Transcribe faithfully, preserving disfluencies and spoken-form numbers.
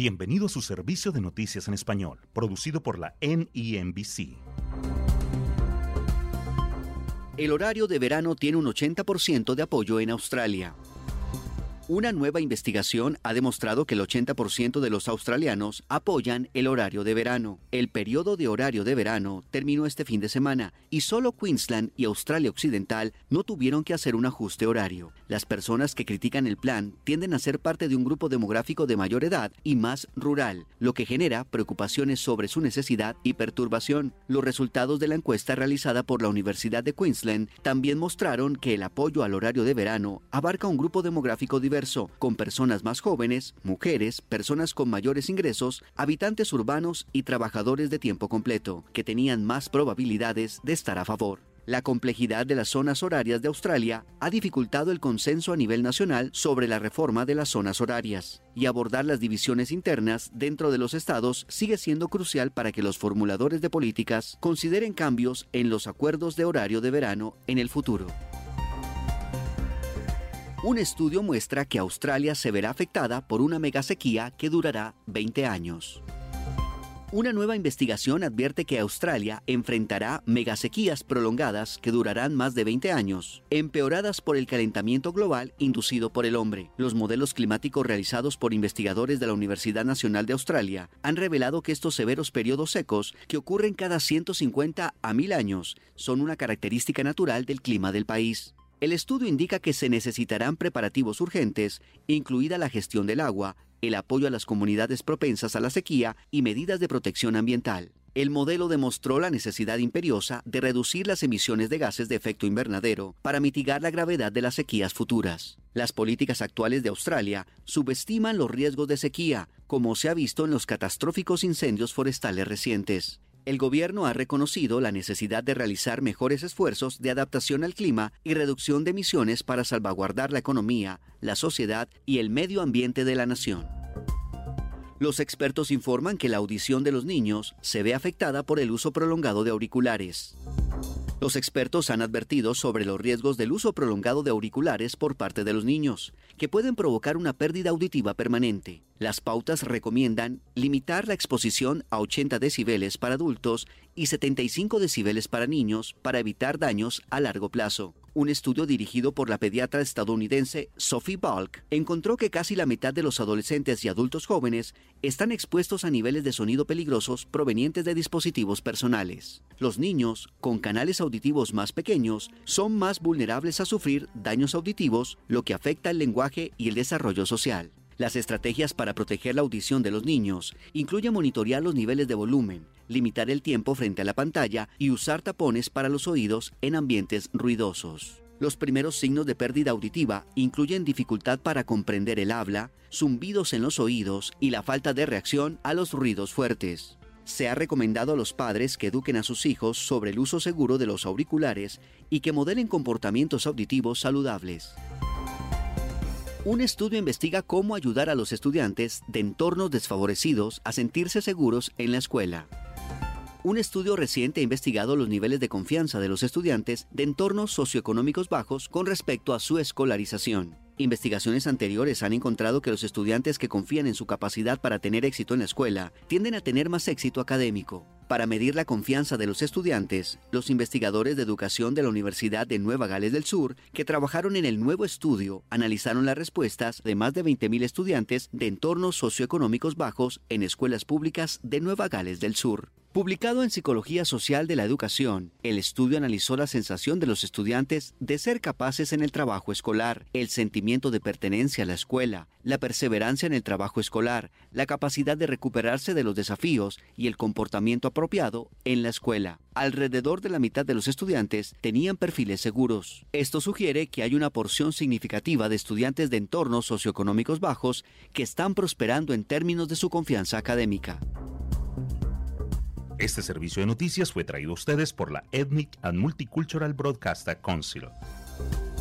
Bienvenido a su servicio de noticias en español, producido por la N E M B C. El horario de verano tiene un ochenta por ciento de apoyo en Australia. Una nueva investigación ha demostrado que el ochenta por ciento de los australianos apoyan el horario de verano. El periodo de horario de verano terminó este fin de semana y solo Queensland y Australia Occidental no tuvieron que hacer un ajuste horario. Las personas que critican el plan tienden a ser parte de un grupo demográfico de mayor edad y más rural, lo que genera preocupaciones sobre su necesidad y perturbación. Los resultados de la encuesta realizada por la Universidad de Queensland también mostraron que el apoyo al horario de verano abarca un grupo demográfico diverso, con personas más jóvenes, mujeres, personas con mayores ingresos, habitantes urbanos y trabajadores de tiempo completo, que tenían más probabilidades de estar a favor. La complejidad de las zonas horarias de Australia ha dificultado el consenso a nivel nacional sobre la reforma de las zonas horarias, y abordar las divisiones internas dentro de los estados sigue siendo crucial para que los formuladores de políticas consideren cambios en los acuerdos de horario de verano en el futuro. Un estudio muestra que Australia se verá afectada por una megasequía que durará veinte años. Una nueva investigación advierte que Australia enfrentará megasequías prolongadas que durarán más de veinte años, empeoradas por el calentamiento global inducido por el hombre. Los modelos climáticos realizados por investigadores de la Universidad Nacional de Australia han revelado que estos severos periodos secos, que ocurren cada ciento cincuenta a mil años, son una característica natural del clima del país. El estudio indica que se necesitarán preparativos urgentes, incluida la gestión del agua, el apoyo a las comunidades propensas a la sequía y medidas de protección ambiental. El modelo demostró la necesidad imperiosa de reducir las emisiones de gases de efecto invernadero para mitigar la gravedad de las sequías futuras. Las políticas actuales de Australia subestiman los riesgos de sequía, como se ha visto en los catastróficos incendios forestales recientes. El gobierno ha reconocido la necesidad de realizar mejores esfuerzos de adaptación al clima y reducción de emisiones para salvaguardar la economía, la sociedad y el medio ambiente de la nación. Los expertos informan que la audición de los niños se ve afectada por el uso prolongado de auriculares. Los expertos han advertido sobre los riesgos del uso prolongado de auriculares por parte de los niños, que pueden provocar una pérdida auditiva permanente. Las pautas recomiendan limitar la exposición a ochenta decibeles para adultos y setenta y cinco decibeles para niños para evitar daños a largo plazo. Un estudio dirigido por la pediatra estadounidense Sophie Bulk encontró que casi la mitad de los adolescentes y adultos jóvenes están expuestos a niveles de sonido peligrosos provenientes de dispositivos personales. Los niños, con canales auditivos más pequeños, son más vulnerables a sufrir daños auditivos, lo que afecta el lenguaje y el desarrollo social. Las estrategias para proteger la audición de los niños incluyen monitorear los niveles de volumen, limitar el tiempo frente a la pantalla y usar tapones para los oídos en ambientes ruidosos. Los primeros signos de pérdida auditiva incluyen dificultad para comprender el habla, zumbidos en los oídos y la falta de reacción a los ruidos fuertes. Se ha recomendado a los padres que eduquen a sus hijos sobre el uso seguro de los auriculares y que modelen comportamientos auditivos saludables. Un estudio investiga cómo ayudar a los estudiantes de entornos desfavorecidos a sentirse seguros en la escuela. Un estudio reciente ha investigado los niveles de confianza de los estudiantes de entornos socioeconómicos bajos con respecto a su escolarización. Investigaciones anteriores han encontrado que los estudiantes que confían en su capacidad para tener éxito en la escuela tienden a tener más éxito académico. Para medir la confianza de los estudiantes, los investigadores de educación de la Universidad de Nueva Gales del Sur, que trabajaron en el nuevo estudio, analizaron las respuestas de más de veinte mil estudiantes de entornos socioeconómicos bajos en escuelas públicas de Nueva Gales del Sur. Publicado en Psicología Social de la Educación, el estudio analizó la sensación de los estudiantes de ser capaces en el trabajo escolar, el sentimiento de pertenencia a la escuela, la perseverancia en el trabajo escolar, la capacidad de recuperarse de los desafíos y el comportamiento apropiado en la escuela. Alrededor de la mitad de los estudiantes tenían perfiles seguros. Esto sugiere que hay una porción significativa de estudiantes de entornos socioeconómicos bajos que están prosperando en términos de su confianza académica. Este servicio de noticias fue traído a ustedes por la Ethnic and Multicultural Broadcaster Council.